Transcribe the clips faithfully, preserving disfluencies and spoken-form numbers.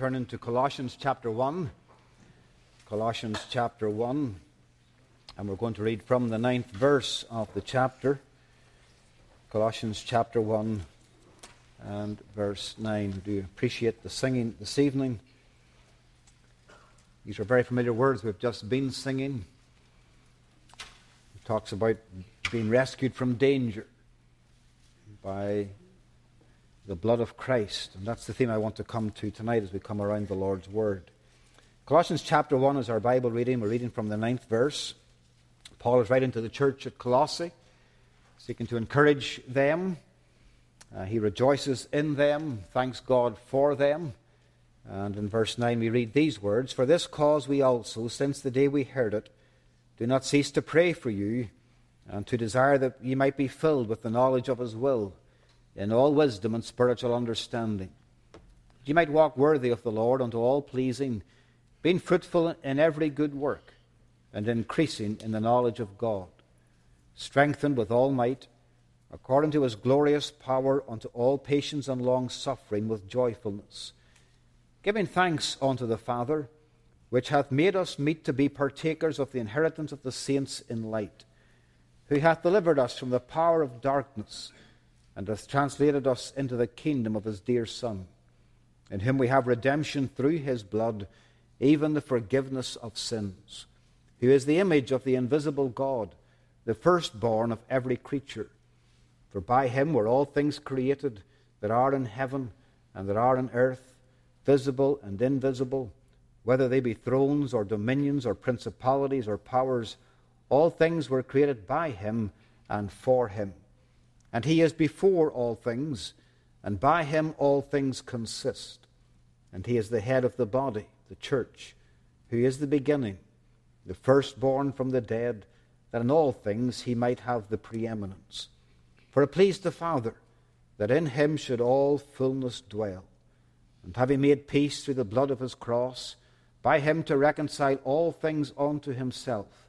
turning to Colossians chapter one. Colossians chapter one. And we're going to read from the ninth verse of the chapter. Colossians chapter one and verse nine. We do appreciate the singing this evening. These are very familiar words we've just been singing. It talks about being rescued from danger by the blood of Christ. And that's the theme I want to come to tonight as we come around the Lord's Word. Colossians chapter one is our Bible reading. We're reading from the ninth verse. Paul is writing to the church at Colossae, seeking to encourage them. Uh, he rejoices in them, thanks God for them. And in verse nine we read these words, "For this cause we also, since the day we heard it, do not cease to pray for you, and to desire that ye might be filled with the knowledge of his will, in all wisdom and spiritual understanding, that ye might walk worthy of the Lord unto all pleasing, being fruitful in every good work, and increasing in the knowledge of God, strengthened with all might, according to his glorious power, unto all patience and long-suffering with joyfulness, giving thanks unto the Father, which hath made us meet to be partakers of the inheritance of the saints in light, who hath delivered us from the power of darkness, and hath translated us into the kingdom of his dear Son, in whom we have redemption through his blood, even the forgiveness of sins, who is the image of the invisible God, the firstborn of every creature. For by him were all things created, that are in heaven and that are in earth, visible and invisible, whether they be thrones or dominions or principalities or powers. All things were created by him and for him. And he is before all things, and by him all things consist. And he is the head of the body, the church, who is the beginning, the firstborn from the dead, that in all things he might have the preeminence. For it pleased the Father that in him should all fullness dwell, and having made peace through the blood of his cross, by him to reconcile all things unto himself.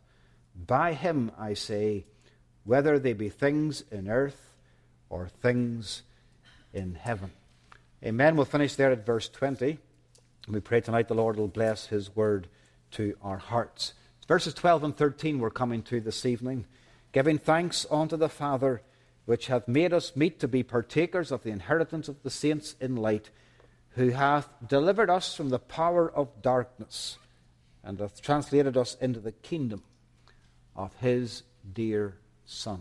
By him, I say, whether they be things in earth or things in heaven." Amen. We'll finish there at verse twenty. We pray tonight the Lord will bless his word to our hearts. Verses twelve and thirteen we're coming to this evening. "Giving thanks unto the Father, which hath made us meet to be partakers of the inheritance of the saints in light, who hath delivered us from the power of darkness, and hath translated us into the kingdom of his dear Son."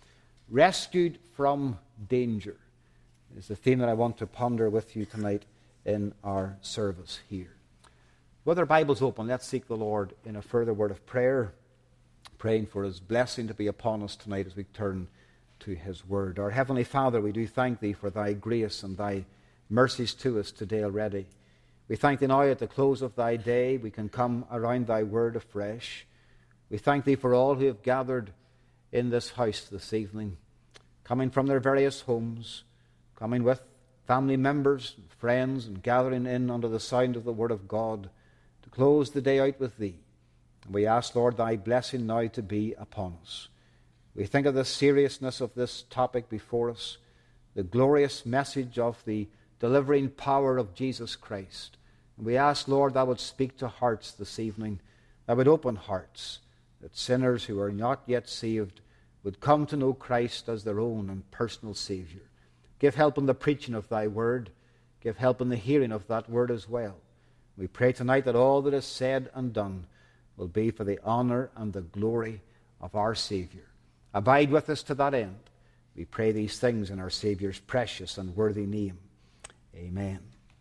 Rescued from danger is the theme that I want to ponder with you tonight in our service here. With our Bibles open, let's seek the Lord in a further word of prayer, praying for his blessing to be upon us tonight as we turn to his word. Our Heavenly Father, we do thank thee for thy grace and thy mercies to us today already. We thank thee now at the close of thy day we can come around thy word afresh. We thank thee for all who have gathered in this house this evening, coming from their various homes, coming with family members, and friends, and gathering in under the sound of the word of God to close the day out with thee. And we ask, Lord, thy blessing now to be upon us. We think of the seriousness of this topic before us, the glorious message of the delivering power of Jesus Christ. And we ask, Lord, thou would speak to hearts this evening, thou would open hearts, that sinners who are not yet saved would come to know Christ as their own and personal Savior. Give help in the preaching of thy word. Give help in the hearing of that word as well. We pray tonight that all that is said and done will be for the honor and the glory of our Savior. Abide with us to that end. We pray these things in our Savior's precious and worthy name. Amen.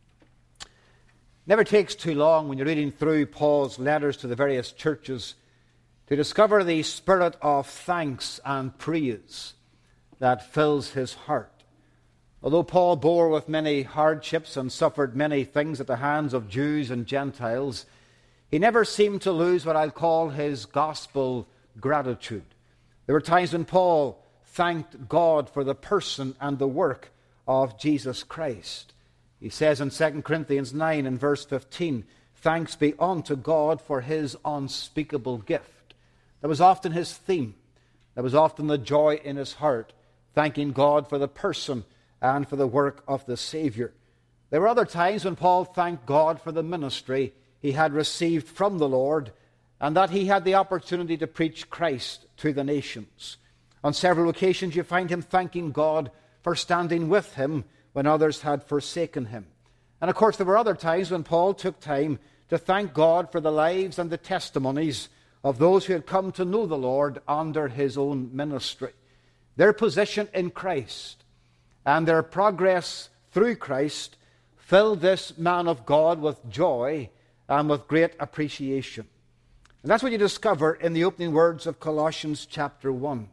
It never takes too long when you're reading through Paul's letters to the various churches to discover the spirit of thanks and praise that fills his heart. Although Paul bore with many hardships and suffered many things at the hands of Jews and Gentiles, he never seemed to lose what I'll call his gospel gratitude. There were times when Paul thanked God for the person and the work of Jesus Christ. He says in Second Corinthians nine and verse fifteen, "Thanks be unto God for his unspeakable gift." That was often his theme. That was often the joy in his heart, thanking God for the person and for the work of the Savior. There were other times when Paul thanked God for the ministry he had received from the Lord, and that he had the opportunity to preach Christ to the nations. On several occasions you find him thanking God for standing with him when others had forsaken him. And of course there were other times when Paul took time to thank God for the lives and the testimonies of those who had come to know the Lord under his own ministry. Their position in Christ and their progress through Christ filled this man of God with joy and with great appreciation. And that's what you discover in the opening words of Colossians chapter one.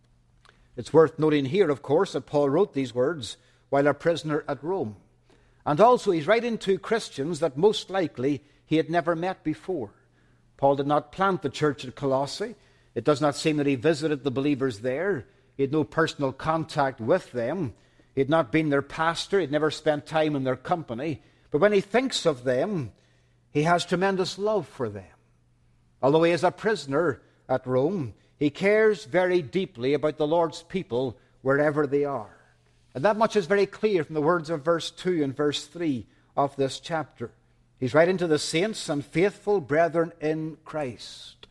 It's worth noting here, of course, that Paul wrote these words while a prisoner at Rome. And also he's writing to Christians that most likely he had never met before. Paul did not plant the church at Colossae. It does not seem that he visited the believers there. He had no personal contact with them. He had not been their pastor. He had never spent time in their company. But when he thinks of them, he has tremendous love for them. Although he is a prisoner at Rome, he cares very deeply about the Lord's people wherever they are. And that much is very clear from the words of verse two and verse three of this chapter. He's writing to the saints and faithful brethren in Christ.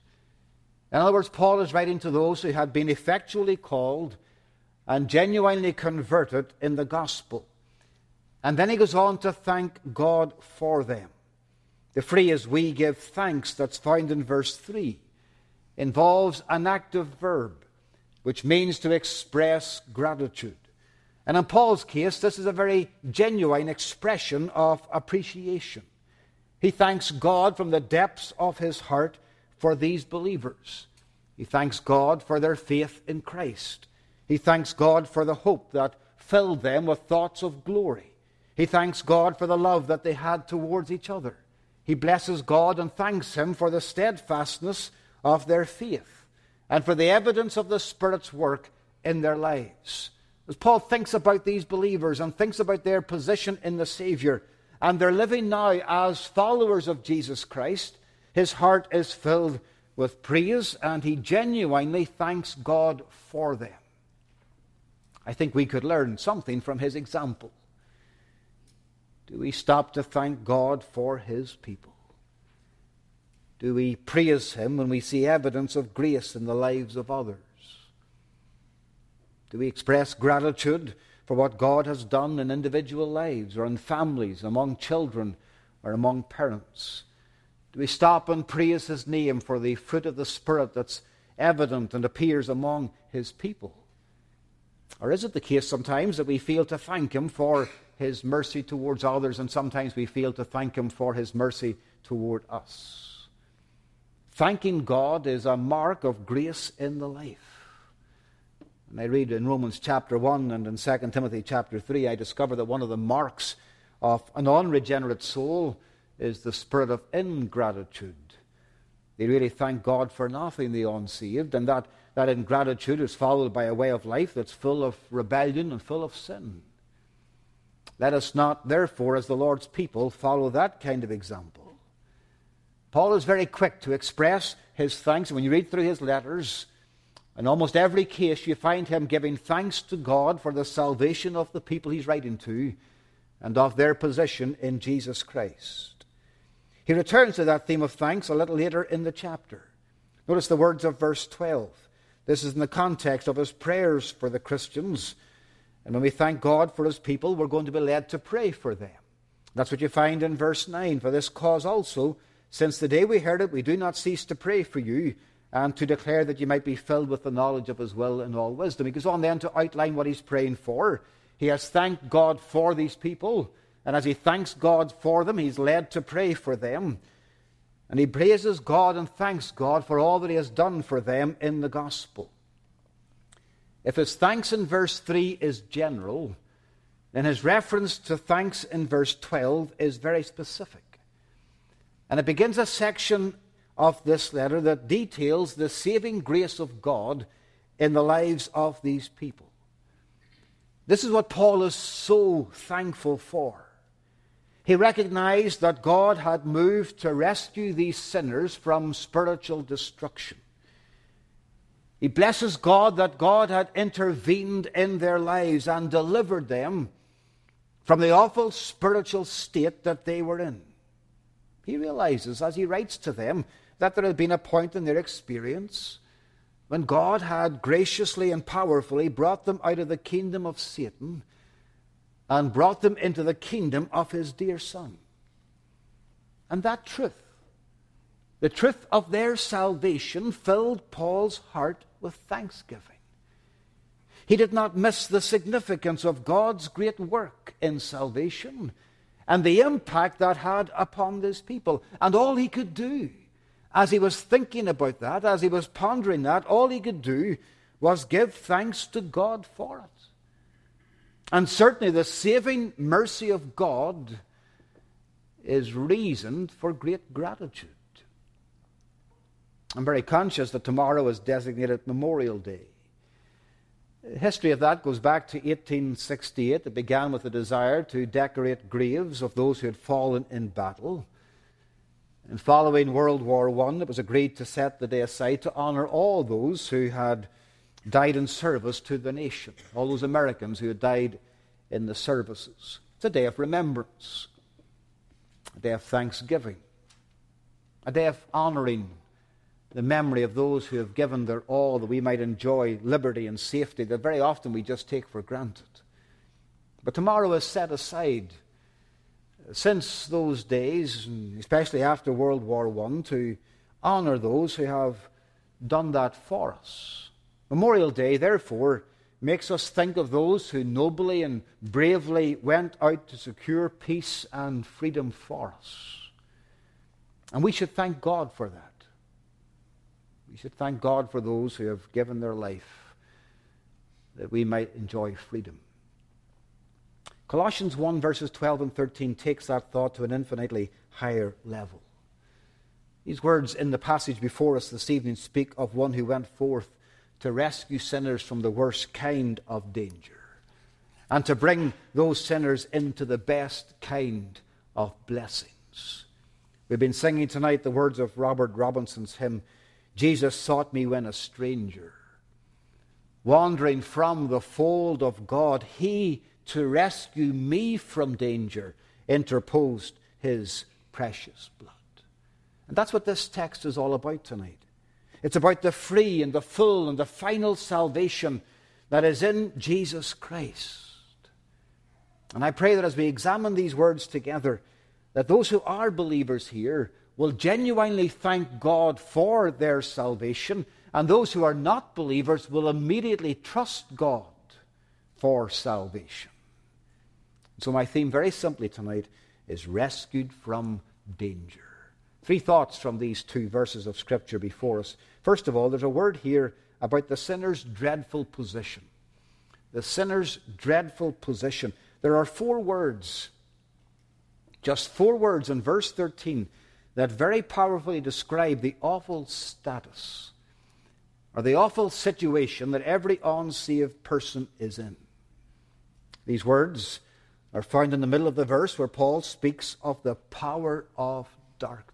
In other words, Paul is writing to those who had been effectually called and genuinely converted in the gospel. And then he goes on to thank God for them. The phrase, "we give thanks," that's found in verse three, involves an active verb, which means to express gratitude. And in Paul's case, this is a very genuine expression of appreciation. He thanks God from the depths of his heart for these believers. He thanks God for their faith in Christ. He thanks God for the hope that filled them with thoughts of glory. He thanks God for the love that they had towards each other. He blesses God and thanks him for the steadfastness of their faith and for the evidence of the Spirit's work in their lives. As Paul thinks about these believers and thinks about their position in the Savior, and they're living now as followers of Jesus Christ, his heart is filled with praise and he genuinely thanks God for them. I think we could learn something from his example. Do we stop to thank God for his people? Do we praise him when we see evidence of grace in the lives of others? Do we express gratitude for what God has done in individual lives or in families, among children or among parents? Do we stop and praise his name for the fruit of the Spirit that's evident and appears among his people? Or is it the case sometimes that we fail to thank him for his mercy towards others, and sometimes we fail to thank him for his mercy toward us? Thanking God is a mark of grace in the life. And I read in Romans chapter one and in Second Timothy chapter three, I discover that one of the marks of an unregenerate soul is the spirit of ingratitude. They really thank God for nothing, the unsaved, and that, that ingratitude is followed by a way of life that's full of rebellion and full of sin. Let us not, therefore, as the Lord's people, follow that kind of example. Paul is very quick to express his thanks. When you read through his letters, in almost every case you find him giving thanks to God for the salvation of the people he's writing to and of their position in Jesus Christ. He returns to that theme of thanks a little later in the chapter. Notice the words of verse twelve. This is in the context of his prayers for the Christians. And when we thank God for his people, we're going to be led to pray for them. That's what you find in verse nine. For this cause also, since the day we heard it, we do not cease to pray for you, and to declare that you might be filled with the knowledge of his will in all wisdom. He goes on then to outline what he's praying for. He has thanked God for these people, and as he thanks God for them, he's led to pray for them. And he praises God and thanks God for all that he has done for them in the gospel. If his thanks in verse three is general, then his reference to thanks in verse twelve is very specific. And it begins a section of this letter that details the saving grace of God in the lives of these people. This is what Paul is so thankful for. He recognized that God had moved to rescue these sinners from spiritual destruction. He blesses God that God had intervened in their lives and delivered them from the awful spiritual state that they were in. He realizes, as he writes to them, that there had been a point in their experience when God had graciously and powerfully brought them out of the kingdom of Satan and brought them into the kingdom of his dear Son. And that truth, the truth of their salvation, filled Paul's heart with thanksgiving. He did not miss the significance of God's great work in salvation and the impact that had upon these people. And all he could do, as he was thinking about that, as he was pondering that, all he could do was give thanks to God for it. And certainly the saving mercy of God is reason for great gratitude. I'm very conscious that tomorrow is designated Memorial Day. The history of that goes back to eighteen sixty-eight. It began with a desire to decorate graves of those who had fallen in battle. And following World War One, it was agreed to set the day aside to honor all those who had died in service to the nation, all those Americans who had died in the services. It's a day of remembrance, a day of thanksgiving, a day of honoring the memory of those who have given their all that we might enjoy liberty and safety that very often we just take for granted. But tomorrow is set aside since those days, especially after World War One, to honor those who have done that for us. Memorial Day, therefore, makes us think of those who nobly and bravely went out to secure peace and freedom for us. And we should thank God for that. We should thank God for those who have given their life that we might enjoy freedom. Colossians one verses twelve and thirteen takes that thought to an infinitely higher level. These words in the passage before us this evening speak of one who went forth to rescue sinners from the worst kind of danger and to bring those sinners into the best kind of blessings. We've been singing tonight the words of Robert Robinson's hymn, Jesus sought me when a stranger. Wandering from the fold of God, he, to rescue me from danger, interposed his precious blood. And that's what this text is all about tonight. It's about the free and the full and the final salvation that is in Jesus Christ. And I pray that as we examine these words together, that those who are believers here will genuinely thank God for their salvation, and those who are not believers will immediately trust God for salvation. So my theme very simply tonight is rescued from danger. Three thoughts from these two verses of Scripture before us. First of all, there's a word here about the sinner's dreadful position. The sinner's dreadful position. There are four words, just four words in verse thirteen, that very powerfully describe the awful status or the awful situation that every unsaved person is in. These words are found in the middle of the verse where Paul speaks of the power of darkness.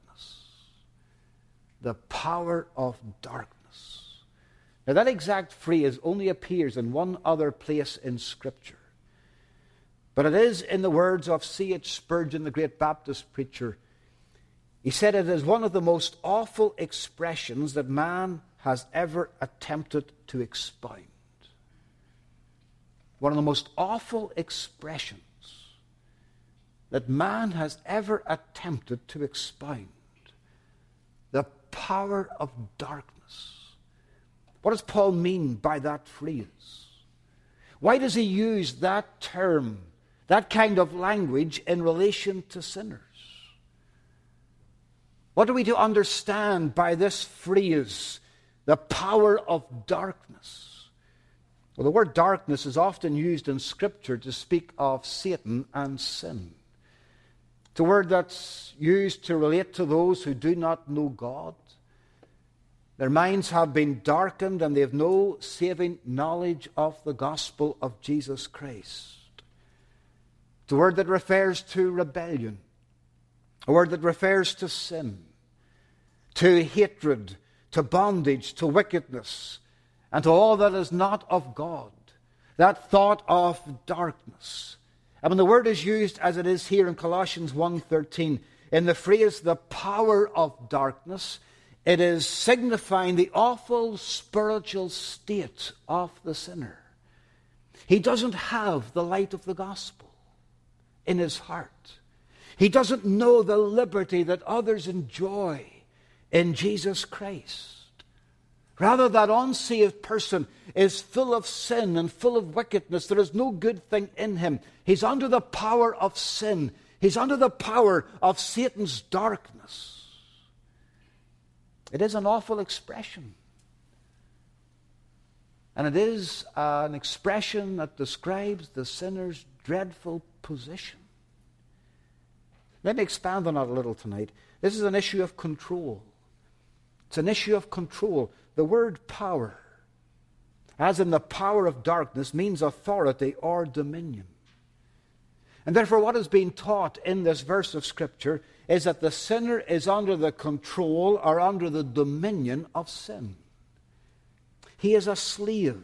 The power of darkness. Now that exact phrase only appears in one other place in Scripture. But it is in the words of C H Spurgeon, the great Baptist preacher. He said it is one of the most awful expressions that man has ever attempted to expound. One of the most awful expressions that man has ever attempted to expound. The power of darkness. What does Paul mean by that phrase? Why does he use that term, that kind of language in relation to sinners? What are we to understand by this phrase, the power of darkness? Well, the word darkness is often used in Scripture to speak of Satan and sin. It's a word that's used to relate to those who do not know God. Their minds have been darkened and they have no saving knowledge of the gospel of Jesus Christ. It's a word that refers to rebellion. A word that refers to sin, to hatred, to bondage, to wickedness, and to all that is not of God. That thought of darkness. And when the word is used as it is here in Colossians one thirteen, in the phrase, the power of darkness, it is signifying the awful spiritual state of the sinner. He doesn't have the light of the gospel in his heart. He doesn't know the liberty that others enjoy in Jesus Christ. Rather, that unsaved person is full of sin and full of wickedness. There is no good thing in him. He's under the power of sin. He's under the power of Satan's darkness. It is an awful expression. And it is an expression that describes the sinner's dreadful position. Let me expand on that a little tonight. This is an issue of control. It's an issue of control. The word power, as in the power of darkness, means authority or dominion. And therefore what is being taught in this verse of Scripture is that the sinner is under the control or under the dominion of sin. He is a slave.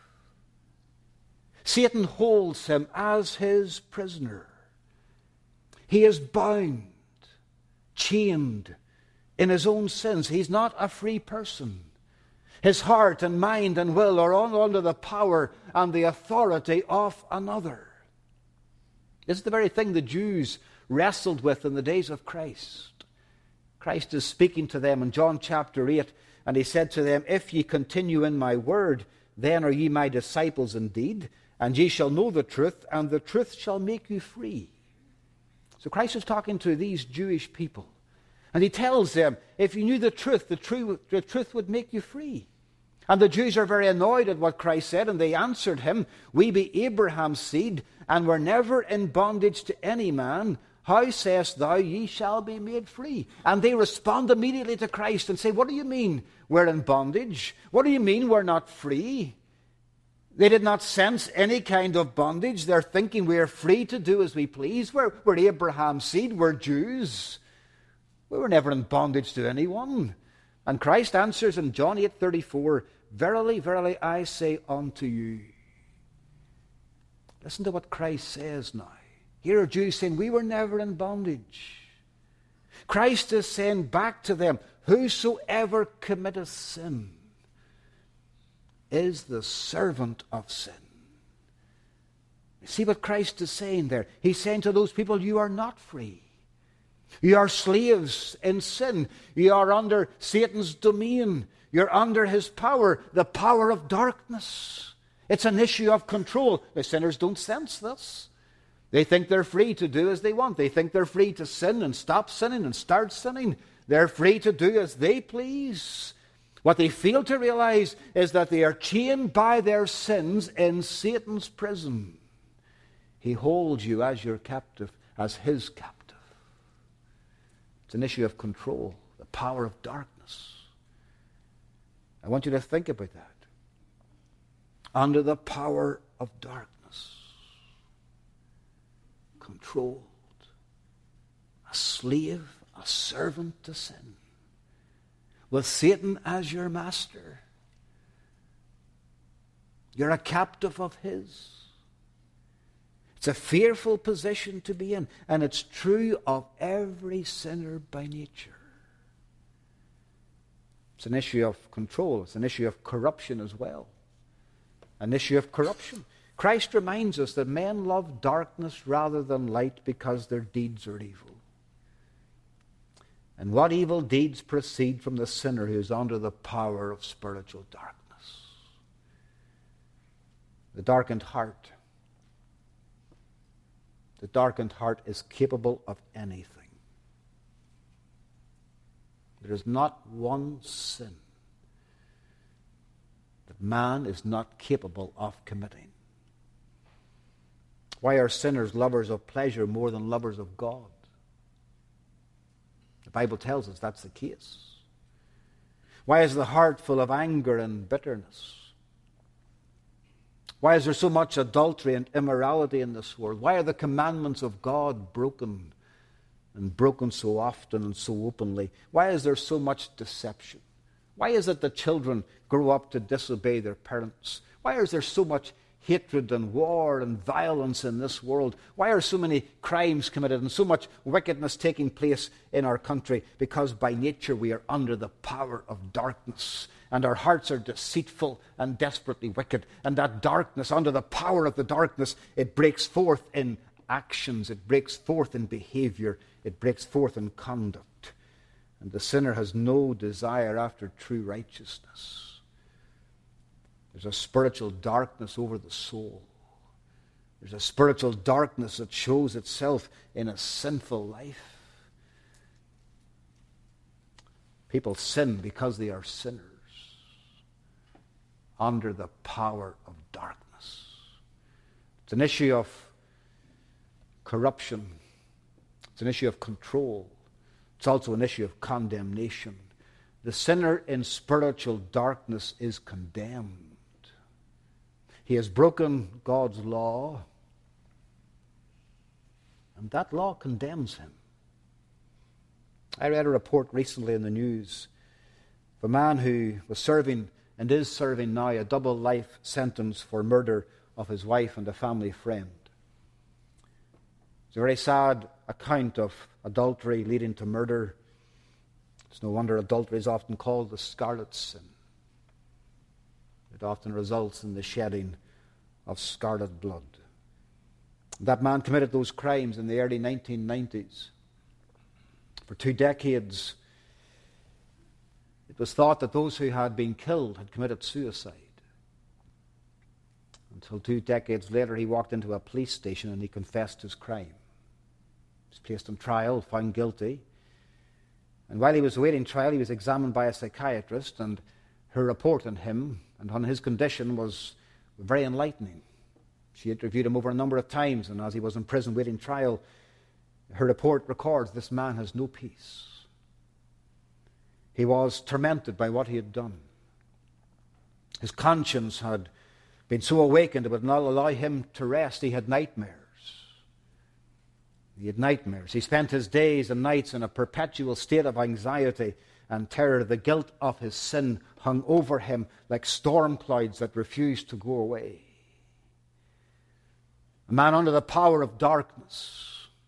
Satan holds him as his prisoner. He is bound, chained in his own sins. He's not a free person. His heart and mind and will are all under the power and the authority of another. This is the very thing the Jews wrestled with in the days of Christ. Christ is speaking to them in John chapter eight, and he said to them, "If ye continue in my word, then are ye my disciples indeed, and ye shall know the truth, and the truth shall make you free." So Christ is talking to these Jewish people, and he tells them, if you knew the truth, the truth, the truth would make you free. And the Jews are very annoyed at what Christ said, and they answered him, "We be Abraham's seed, and were never in bondage to any man. How sayest thou, ye shall be made free?" And they respond immediately to Christ and say, "What do you mean we're in bondage? What do you mean we're not free?" They did not sense any kind of bondage. They're thinking we're free to do as we please. We're, we're Abraham's seed. We're Jews. We were never in bondage to anyone. And Christ answers in John eight thirty-four, "Verily, verily, I say unto you." Listen to what Christ says now. Here are Jews saying, we were never in bondage. Christ is saying back to them, "Whosoever committeth sin is the servant of sin." You see what Christ is saying there? He's saying to those people, you are not free. You are slaves in sin. You are under Satan's domain. You're under his power, the power of darkness. It's an issue of control. The sinners don't sense this. They think they're free to do as they want. They think they're free to sin and stop sinning and start sinning. They're free to do as they please. What they fail to realize is that they are chained by their sins in Satan's prison. He holds you as your captive, as his captive. It's an issue of control, the power of darkness. I want you to think about that. Under the power of darkness, controlled, a slave, a servant to sin, with Satan as your master. You're a captive of his. It's a fearful position to be in, and it's true of every sinner by nature. It's an issue of control. It's an issue of corruption as well. An issue of corruption. Christ reminds us that men love darkness rather than light because their deeds are evil. And what evil deeds proceed from the sinner who is under the power of spiritual darkness? The darkened heart. The darkened heart is capable of anything. There is not one sin that man is not capable of committing. Why are sinners lovers of pleasure more than lovers of God? The Bible tells us that's the case. Why is the heart full of anger and bitterness? Why is there so much adultery and immorality in this world? Why are the commandments of God broken, and broken so often and so openly? Why is there so much deception? Why is it that children grow up to disobey their parents? Why is there so much hatred and war and violence in this world? Why are so many crimes committed and so much wickedness taking place in our country? Because by nature we are under the power of darkness, and our hearts are deceitful and desperately wicked. And that darkness, under the power of the darkness, it breaks forth in actions, it breaks forth in behavior, it breaks forth in conduct. And the sinner has no desire after true righteousness. There's a spiritual darkness over the soul. There's a spiritual darkness that shows itself in a sinful life. People sin because they are sinners under the power of darkness. It's an issue of corruption. It's an issue of control. It's also an issue of condemnation. The sinner in spiritual darkness is condemned. He has broken God's law, and that law condemns him. I read a report recently in the news of a man who was serving and is serving now a double life sentence for murder of his wife and a family friend. It's a very sad account of adultery leading to murder. It's no wonder adultery is often called the scarlet sin. It often results in the shedding of scarlet blood. That man committed those crimes in the early nineteen nineties. For two decades, it was thought that those who had been killed had committed suicide. Until two decades later, he walked into a police station and he confessed his crime. He was placed on trial, found guilty. And while he was awaiting trial, he was examined by a psychiatrist, and her report on him and on his condition was very enlightening. She interviewed him over a number of times, and as he was in prison waiting trial, her report records this man has no peace. He was tormented by what he had done. His conscience had been so awakened it would not allow him to rest. He had nightmares. He had nightmares. He spent his days and nights in a perpetual state of anxiety and terror. The guilt of his sin hung over him like storm clouds that refused to go away. A man under the power of darkness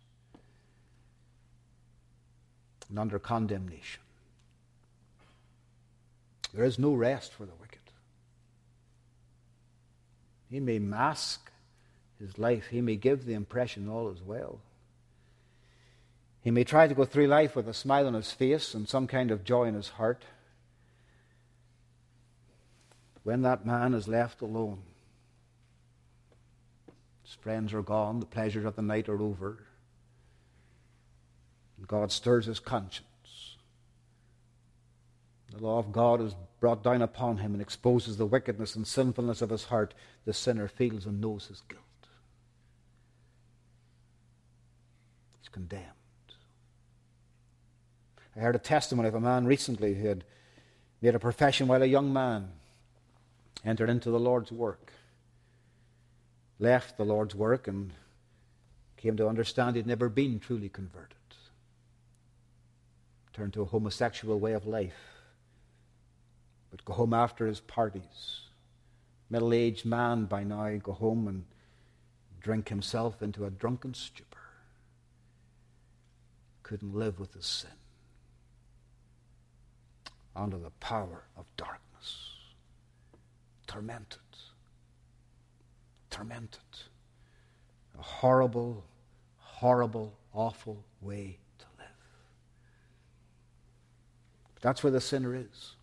and under condemnation. There is no rest for the wicked. He may mask his life. He may give the impression all is well. He may try to go through life with a smile on his face and some kind of joy in his heart. When that man is left alone, his friends are gone, the pleasures of the night are over, and God stirs his conscience. The law of God is brought down upon him and exposes the wickedness and sinfulness of his heart. The sinner feels and knows his guilt. He's condemned. I heard a testimony of a man recently who had made a profession while a young man, entered into the Lord's work, left the Lord's work and came to understand he'd never been truly converted. Turned to a homosexual way of life. Would go home after his parties. Middle-aged man by now, go home and drink himself into a drunken stupor. Couldn't live with his sin. Under the power of darkness. Tormented. Tormented. A horrible, horrible, awful way to live. But that's where the sinner is.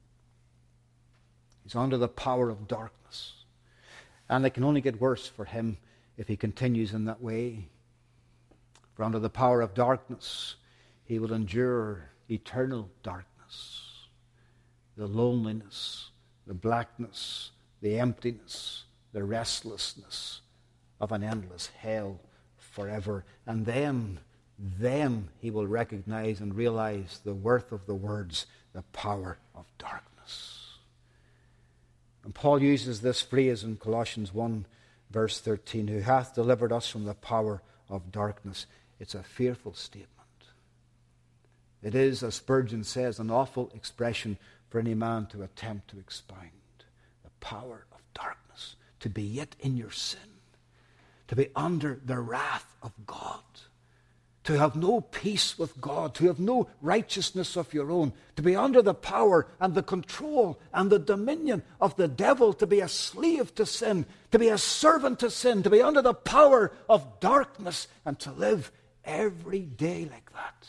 He's under the power of darkness. And it can only get worse for him if he continues in that way. For under the power of darkness, he will endure eternal darkness. The loneliness, the blackness, the emptiness, the restlessness of an endless hell forever. And then, then he will recognize and realize the worth of the words, the power of darkness. And Paul uses this phrase in Colossians one, verse thirteen, who hath delivered us from the power of darkness. It's a fearful statement. It is, as Spurgeon says, an awful expression for any man to attempt to expound. The power of darkness. to be yet in your sin, to be under the wrath of God, to have no peace with God, to have no righteousness of your own, to be under the power and the control and the dominion of the devil, to be a slave to sin, to be a servant to sin, to be under the power of darkness, and to live every day like that.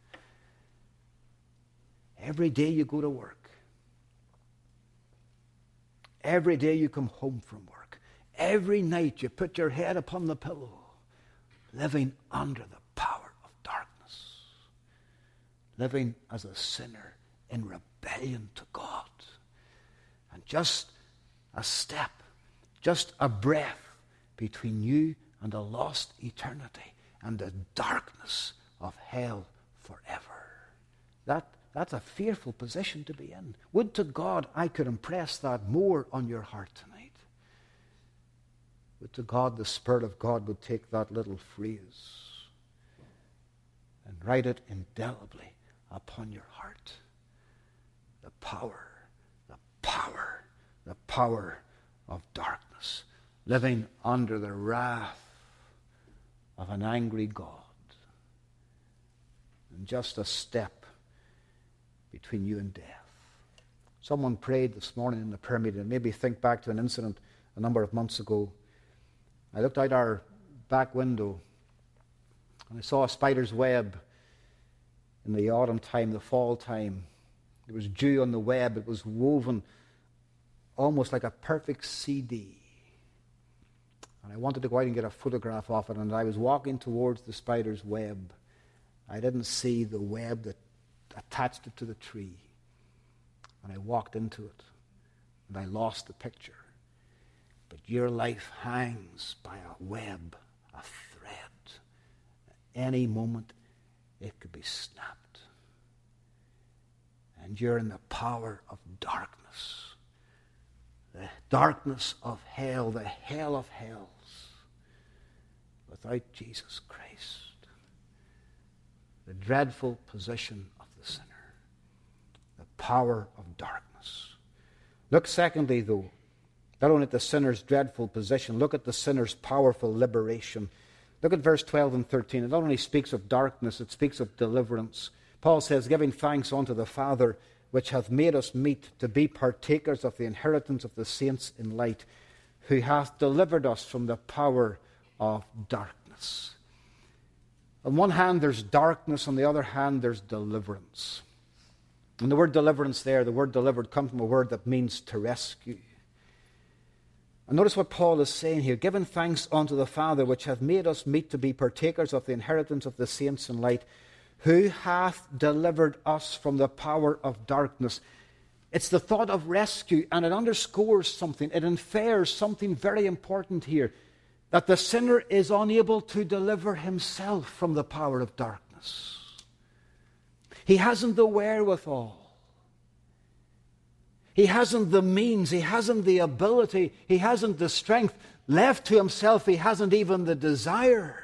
Every day you go to work. Every day you come home from work. Every night you put your head upon the pillow, living under the power of darkness, living as a sinner in rebellion to God. And just a step, just a breath between you and a lost eternity and the darkness of hell forever. That, that's a fearful position to be in. Would to God I could impress that more on your heart tonight. Would to God the Spirit of God would take that little phrase and write it indelibly upon your heart. The power, the power, the power of darkness, living under the wrath of an angry God. And just a step between you and death. Someone prayed this morning in the prayer meeting, and made me think back to an incident a number of months ago. I looked out our back window, and I saw a spider's web in the autumn time, the fall time. There was dew on the web. It was woven almost like a perfect C D. And I wanted to go out and get a photograph of it, and I was walking towards the spider's web. I didn't see the web that attached it to the tree. And I walked into it, and I lost the picture. But your life hangs by a web, a thread. Any moment it could be snapped. And you're in the power of darkness. The darkness of hell, the hell of hells, without Jesus Christ. The dreadful position of the sinner. The power of darkness. Look secondly, though, not only at the sinner's dreadful position, look at the sinner's powerful liberation. Look at verse twelve and thirteen. It not only speaks of darkness, it speaks of deliverance. Paul says, giving thanks unto the Father, which hath made us meet to be partakers of the inheritance of the saints in light, who hath delivered us from the power of darkness. On one hand, there's darkness. On the other hand, there's deliverance. And the word deliverance there, the word delivered, comes from a word that means to rescue. And notice what Paul is saying here. Giving thanks unto the Father, which hath made us meet to be partakers of the inheritance of the saints in light, who hath delivered us from the power of darkness. It's the thought of rescue, and it underscores something. It infers something very important here, that the sinner is unable to deliver himself from the power of darkness. He hasn't the wherewithal. He hasn't the means. He hasn't the ability. He hasn't the strength. Left to himself, he hasn't even the desire.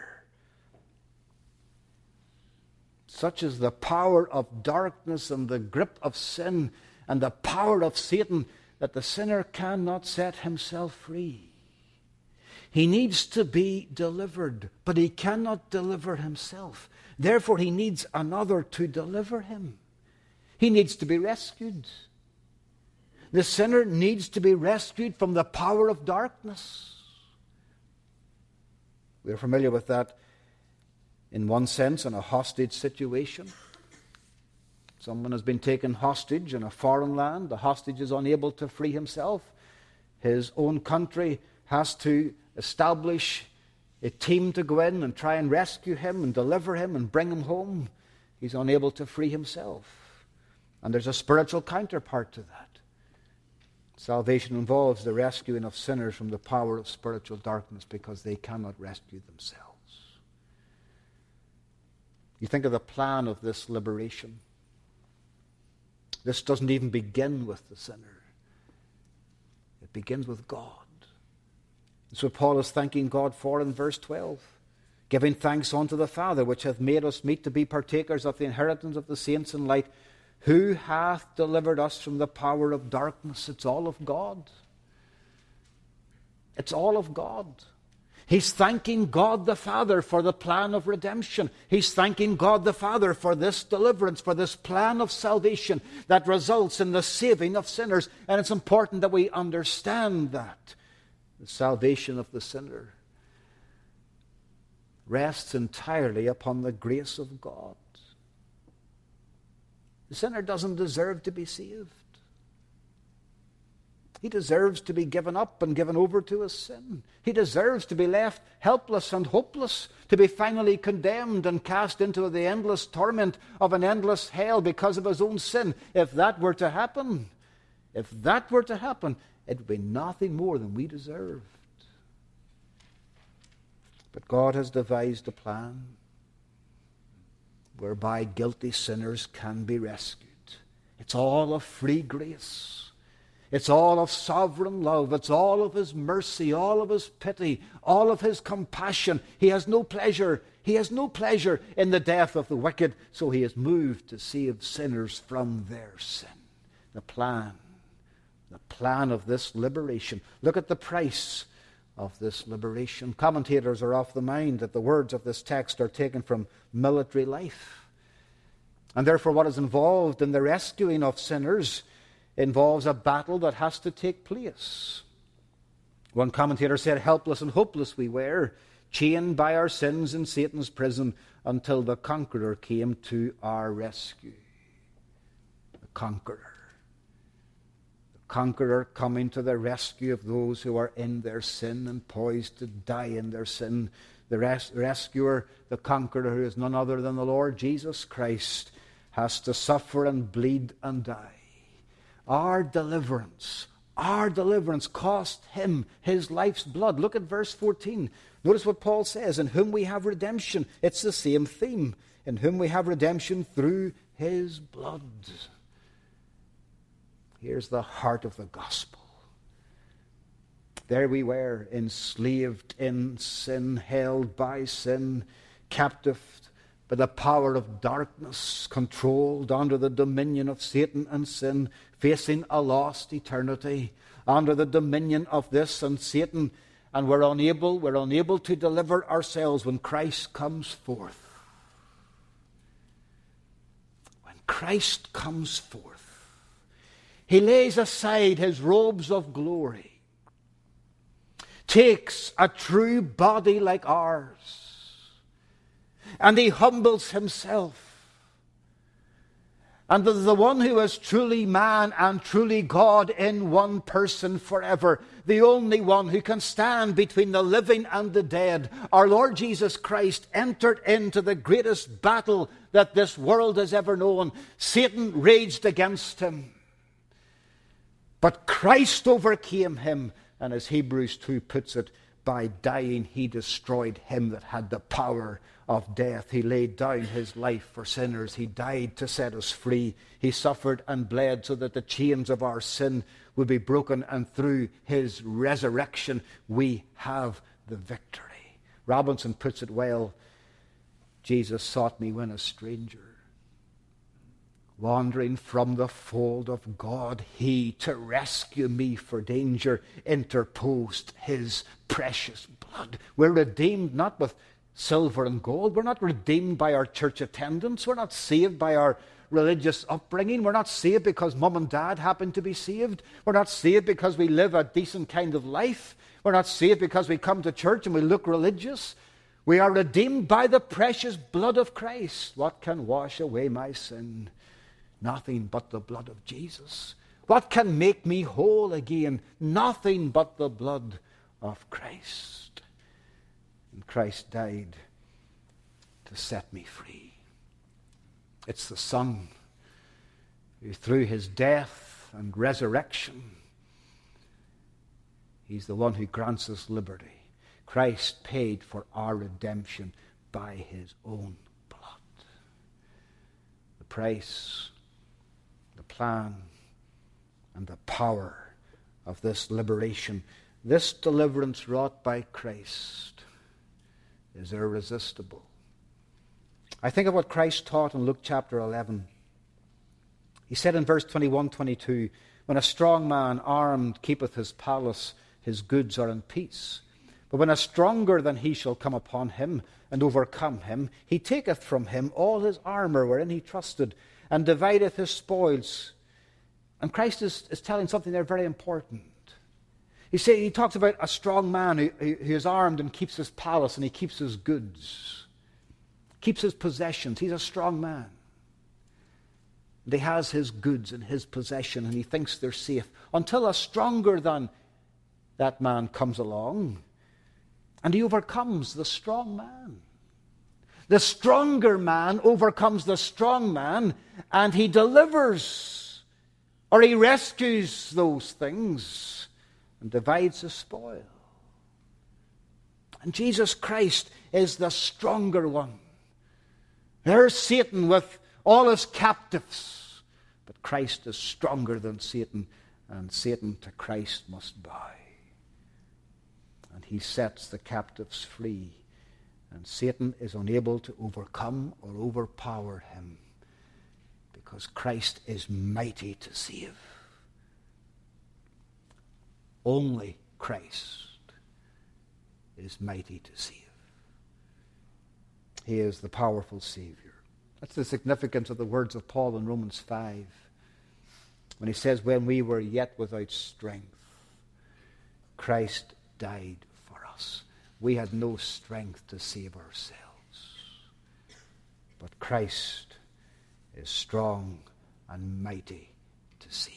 Such is the power of darkness and the grip of sin and the power of Satan that the sinner cannot set himself free. He needs to be delivered, but he cannot deliver himself. Therefore, he needs another to deliver him. He needs to be rescued. The sinner needs to be rescued from the power of darkness. We're familiar with that in one sense, in a hostage situation. Someone has been taken hostage in a foreign land. The hostage is unable to free himself. His own country has to establish a team to go in and try and rescue him and deliver him and bring him home. He's unable to free himself. And there's a spiritual counterpart to that. Salvation involves the rescuing of sinners from the power of spiritual darkness because they cannot rescue themselves. You think of the plan of this liberation. This doesn't even begin with the sinner. It begins with God. That's what Paul is thanking God for in verse twelve. Giving thanks unto the Father, which hath made us meet to be partakers of the inheritance of the saints in light, who hath delivered us from the power of darkness. It's all of God. It's all of God. He's thanking God the Father for the plan of redemption. He's thanking God the Father for this deliverance, for this plan of salvation that results in the saving of sinners. And it's important that we understand that. The salvation of the sinner rests entirely upon the grace of God. The sinner doesn't deserve to be saved. He deserves to be given up and given over to his sin. He deserves to be left helpless and hopeless, to be finally condemned and cast into the endless torment of an endless hell because of his own sin. If that were to happen, if that were to happen, it would be nothing more than we deserved. But God has devised a plan whereby guilty sinners can be rescued. It's all of free grace. It's all of sovereign love. It's all of his mercy, all of his pity, all of his compassion. He has no pleasure. He has no pleasure in the death of the wicked, so he is moved to save sinners from their sin. The plan, the plan of this liberation. Look at the price of this liberation. Commentators are of the mind that the words of this text are taken from military life. And therefore what is involved in the rescuing of sinners involves a battle that has to take place. One commentator said, helpless and hopeless we were, chained by our sins in Satan's prison until the conqueror came to our rescue. The conqueror. The conqueror coming to the rescue of those who are in their sin and poised to die in their sin. The res- rescuer, the conqueror, who is none other than the Lord Jesus Christ, has to suffer and bleed and die. Our deliverance, our deliverance cost him his life's blood. Look at verse fourteen. Notice what Paul says, in whom we have redemption. It's the same theme. In whom we have redemption through his blood. Here's the heart of the gospel. There we were, enslaved in sin, held by sin, captive by the power of darkness, controlled under the dominion of Satan and sin, facing a lost eternity, under the dominion of this and Satan, and we're unable, we're unable to deliver ourselves when Christ comes forth. When Christ comes forth, he lays aside his robes of glory, takes a true body like ours, and he humbles himself. And the, the one who is truly man and truly God in one person forever, the only one who can stand between the living and the dead, our Lord Jesus Christ entered into the greatest battle that this world has ever known. Satan raged against him, but Christ overcame him, and as Hebrews two puts it, by dying he destroyed him that had the power of death. He laid down his life for sinners. He died to set us free. He suffered and bled so that the chains of our sin would be broken, and through his resurrection we have the victory. Robinson puts it well. Jesus sought me when a stranger, wandering from the fold of God, he, to rescue me for danger, interposed his precious blood. We're redeemed not with silver and gold. We're not redeemed by our church attendance. We're not saved by our religious upbringing. We're not saved because mum and dad happen to be saved. We're not saved because we live a decent kind of life. We're not saved because we come to church and we look religious. We are redeemed by the precious blood of Christ. What can wash away my sin? Nothing but the blood of Jesus. What can make me whole again? Nothing but the blood of Christ. And Christ died to set me free. It's the Son who, through his death and resurrection, he's the one who grants us liberty. Christ paid for our redemption by his own blood. The price, the plan, and the power of this liberation, this deliverance wrought by Christ, is irresistible. I think of what Christ taught in Luke chapter eleven. He said in verse twenty-one, twenty-two, when a strong man armed keepeth his palace, his goods are in peace. But when a stronger than he shall come upon him, and overcome him, he taketh from him all his armour wherein he trusted, and divideth his spoils. And Christ is, is telling something there very important. He say, he talks about a strong man who, who is armed and keeps his palace and he keeps his goods, keeps his possessions. He's a strong man. And he has his goods and his possession and he thinks they're safe until a stronger than that man comes along and he overcomes the strong man. The stronger man overcomes the strong man and he delivers or he rescues those things and divides the spoil. And Jesus Christ is the stronger one. There's Satan with all his captives. But Christ is stronger than Satan, and Satan to Christ must bow. And he sets the captives free, and Satan is unable to overcome or overpower him, because Christ is mighty to save. Only Christ is mighty to save. He is the powerful Savior. That's the significance of the words of Paul in Romans five, when he says, when we were yet without strength, Christ died for us. We had no strength to save ourselves. But Christ is strong and mighty to save.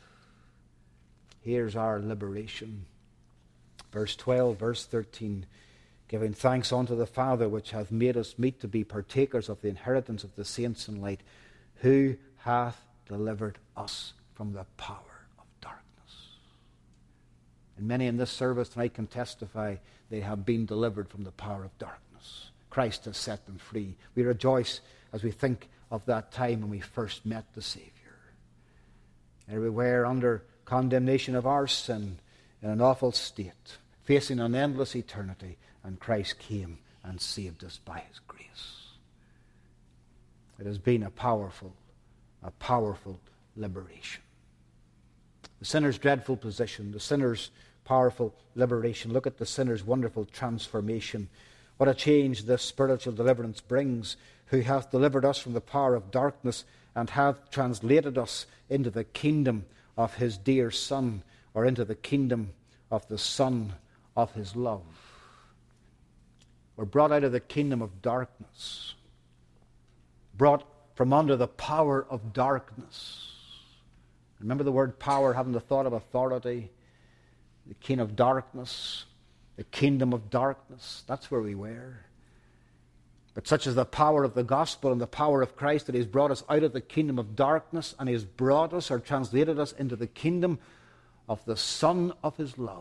Here's our liberation. Verse twelve, verse thirteen. Giving thanks unto the Father, which hath made us meet to be partakers of the inheritance of the saints in light, who hath delivered us from the power of darkness. And many in this service tonight can testify they have been delivered from the power of darkness. Christ has set them free. We rejoice as we think of that time when we first met the Savior. And we were under condemnation of our sin in an awful state, facing an endless eternity, and Christ came and saved us by his grace. It has been a powerful, a powerful liberation. The sinner's dreadful position, the sinner's powerful liberation. Look at the sinner's wonderful transformation. What a change this spiritual deliverance brings, who hath delivered us from the power of darkness and hath translated us into the kingdom of his dear Son, or into the kingdom of the Son of his love. We're brought out of the kingdom of darkness, brought from under the power of darkness. Remember the word power, having the thought of authority. The king of darkness, the kingdom of darkness, that's where we were. But such is the power of the gospel and the power of Christ that he has brought us out of the kingdom of darkness, and he has brought us or translated us into the kingdom of the Son of his love.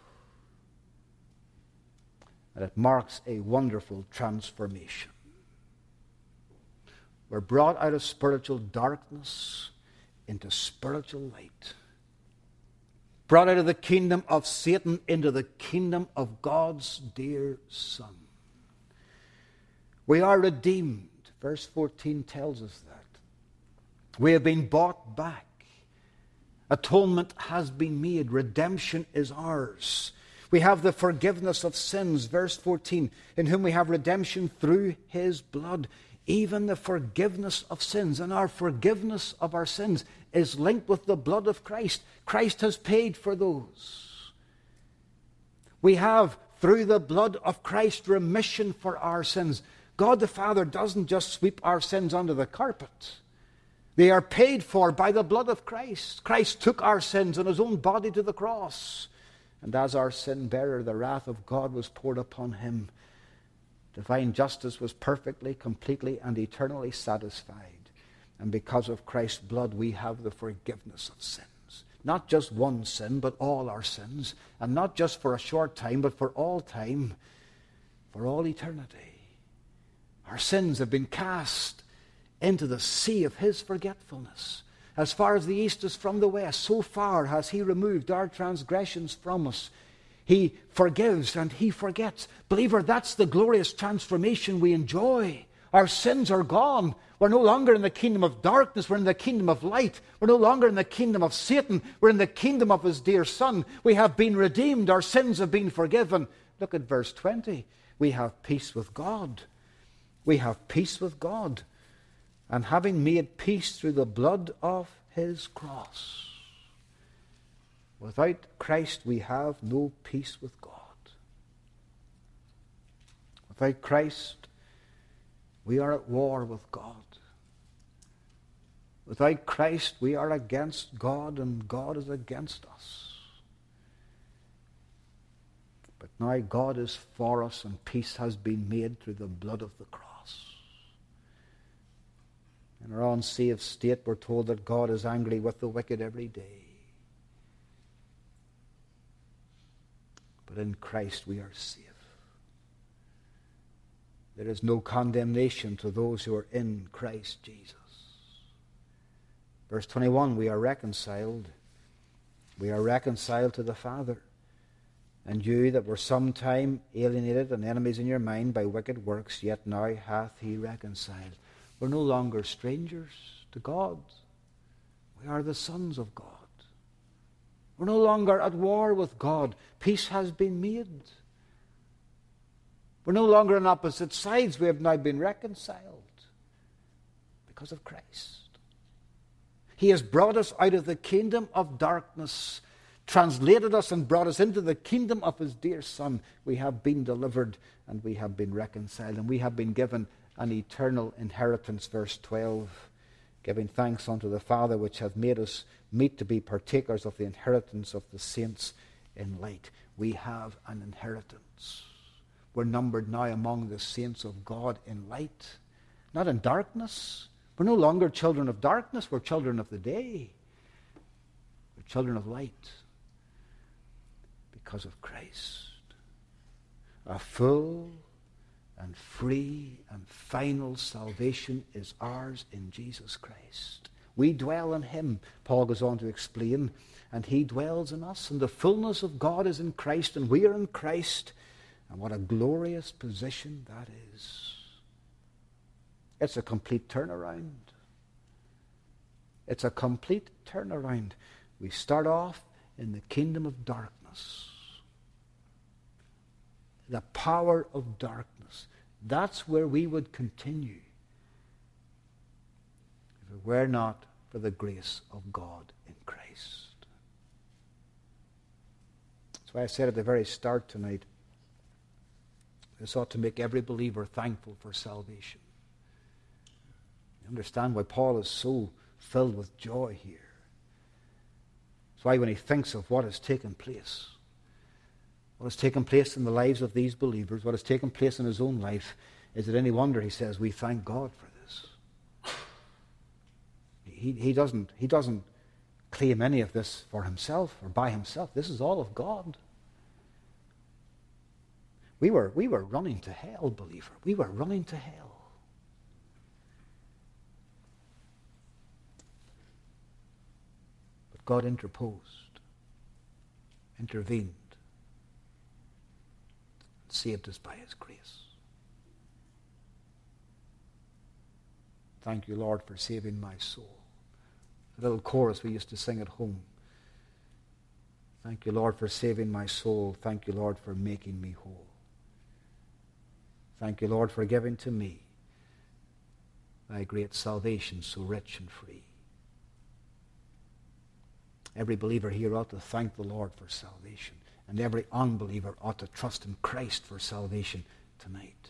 And it marks a wonderful transformation. We're brought out of spiritual darkness into spiritual light. Brought out of the kingdom of Satan into the kingdom of God's dear Son. We are redeemed. Verse fourteen tells us that. We have been bought back. Atonement has been made. Redemption is ours. We have the forgiveness of sins. Verse fourteen, in whom we have redemption through his blood. Even the forgiveness of sins. And our forgiveness of our sins is linked with the blood of Christ. Christ has paid for those. We have, through the blood of Christ, remission for our sins. God the Father doesn't just sweep our sins under the carpet. They are paid for by the blood of Christ. Christ took our sins on his own body to the cross. And as our sin bearer, the wrath of God was poured upon him. Divine justice was perfectly, completely, and eternally satisfied. And because of Christ's blood, we have the forgiveness of sins. Not just one sin, but all our sins. And not just for a short time, but for all time, for all eternity. Our sins have been cast into the sea of his forgetfulness. As far as the east is from the west, so far has he removed our transgressions from us. He forgives and he forgets. Believer, that's the glorious transformation we enjoy Our sins are gone. We're no longer in the kingdom of darkness. We're in the kingdom of light. We're no longer in the kingdom of Satan. We're in the kingdom of his dear Son. We have been redeemed. Our sins have been forgiven. Look at verse twenty. We have peace with God. We have peace with God. And having made peace through the blood of his cross. Without Christ we have no peace with God. Without Christ we are at war with God. Without Christ we are against God and God is against us. But now God is for us and peace has been made through the blood of the cross. In our unsaved state, we're told that God is angry with the wicked every day. But in Christ we are safe. There is no condemnation to those who are in Christ Jesus. Verse twenty-one, we are reconciled. We are reconciled to the Father. And you that were sometime alienated and enemies in your mind by wicked works, yet now hath he reconciled. We're no longer strangers to God. We are the sons of God. We're no longer at war with God. Peace has been made. We're no longer on opposite sides. We have now been reconciled because of Christ. He has brought us out of the kingdom of darkness, translated us and brought us into the kingdom of his dear Son. We have been delivered and we have been reconciled and we have been given an eternal inheritance. Verse twelve, giving thanks unto the Father which hath made us meet to be partakers of the inheritance of the saints in light. We have an inheritance. We're numbered now among the saints of God in light, not in darkness. We're no longer children of darkness. We're children of the day. We're children of light because of Christ. A full and free and final salvation is ours in Jesus Christ. We dwell in him, Paul goes on to explain, and he dwells in us. And the fullness of God is in Christ, and we are in Christ. And what a glorious position that is. It's a complete turnaround. It's a complete turnaround. We start off in the kingdom of darkness. The power of darkness. That's where we would continue if it were not for the grace of God in Christ. That's why I said at the very start tonight, this ought to make every believer thankful for salvation. You understand why Paul is so filled with joy here. That's why when he thinks of what has taken place, what has taken place in the lives of these believers, what has taken place in his own life, is it any wonder he says, we thank God for this. He, he, doesn't, he doesn't claim any of this for himself or by himself. This is all of God. We were, we were running to hell, believer. We were running to hell. But God interposed, intervened, saved us by his grace. Thank you, Lord, for saving my soul. The little chorus we used to sing at home. Thank you, Lord, for saving my soul. Thank you, Lord, for making me whole. Thank you, Lord, for giving to me thy great salvation so rich and free. Every believer here ought to thank the Lord for salvation. And every unbeliever ought to trust in Christ for salvation tonight.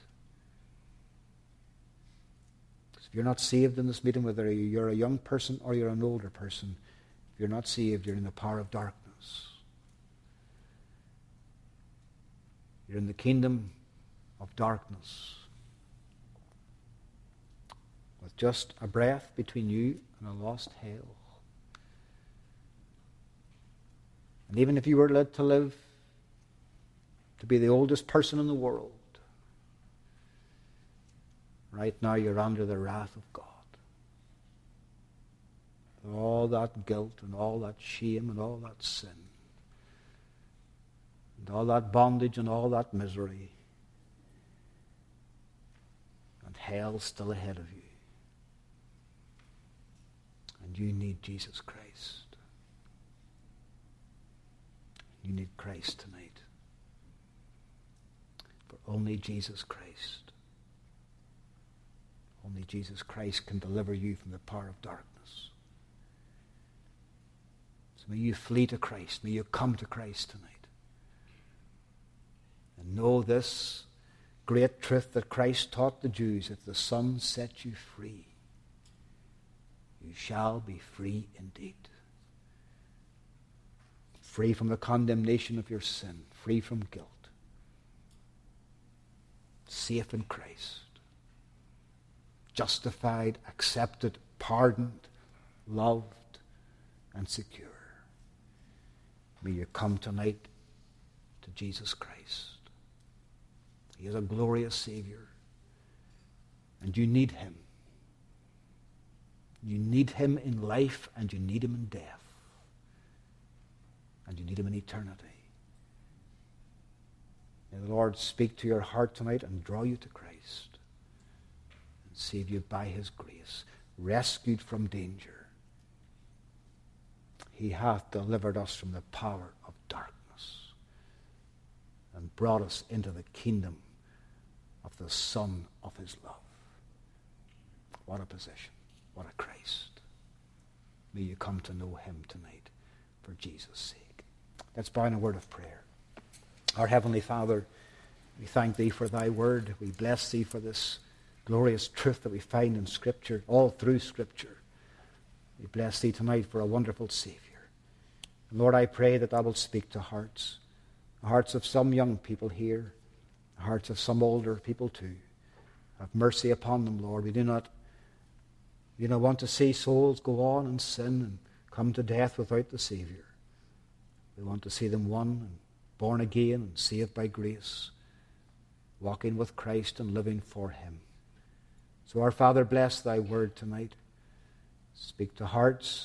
If you're not saved in this meeting, whether you're a young person or you're an older person, if you're not saved, you're in the power of darkness. You're in the kingdom of darkness. With just a breath between you and a lost hell. And even if you were led to live to be the oldest person in the world, right now you're under the wrath of God. All that guilt and all that shame and all that sin and all that bondage and all that misery and hell still ahead of you. And you need Jesus Christ. You need Christ tonight. For only Jesus Christ, only Jesus Christ can deliver you from the power of darkness. So may you flee to Christ. May you come to Christ tonight. And know this great truth that Christ taught the Jews: if the Son sets you free, you shall be free indeed. Free from the condemnation of your sin, free from guilt, safe in Christ, justified, accepted, pardoned, loved, and secure. May you come tonight to Jesus Christ. He is a glorious Savior, and you need him. You need him in life, and you need him in death, and you need him in eternity. May the Lord speak to your heart tonight and draw you to Christ and save you by his grace, rescued from danger. He hath delivered us from the power of darkness and brought us into the kingdom of the Son of his love. What a position. What a Christ. May you come to know him tonight for Jesus' sake. Let's bow in a word of prayer. Our Heavenly Father, we thank thee for thy word. We bless thee for this glorious truth that we find in Scripture, all through Scripture. We bless thee tonight for a wonderful Savior. And Lord, I pray that thou wilt speak to hearts, the hearts of some young people here, the hearts of some older people too. Have mercy upon them, Lord. We do not, we do not want to see souls go on in sin and come to death without the Savior. We want to see them won and born again and saved by grace, walking with Christ and living for him. So our Father, bless thy word tonight. Speak to hearts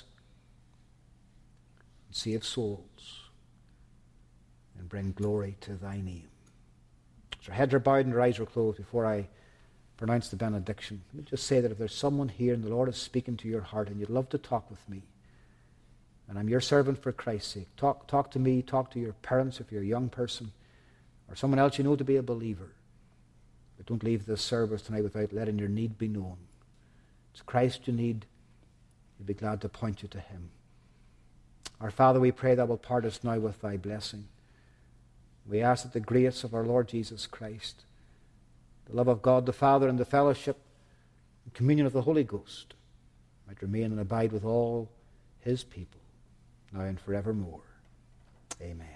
and save souls and bring glory to thy name. So heads are bowed and our eyes are closed. Before I pronounce the benediction, let me just say that if there's someone here and the Lord is speaking to your heart and you'd love to talk with me, and I'm your servant for Christ's sake, talk, talk to me, talk to your parents if you're a young person, or someone else you know to be a believer. But don't leave this service tonight without letting your need be known. It's Christ you need. We'd be glad to point you to him. Our Father, we pray that will part us now with thy blessing. We ask that the grace of our Lord Jesus Christ, the love of God the Father, and the fellowship and communion of the Holy Ghost might remain and abide with all his people, now and forevermore. Amen.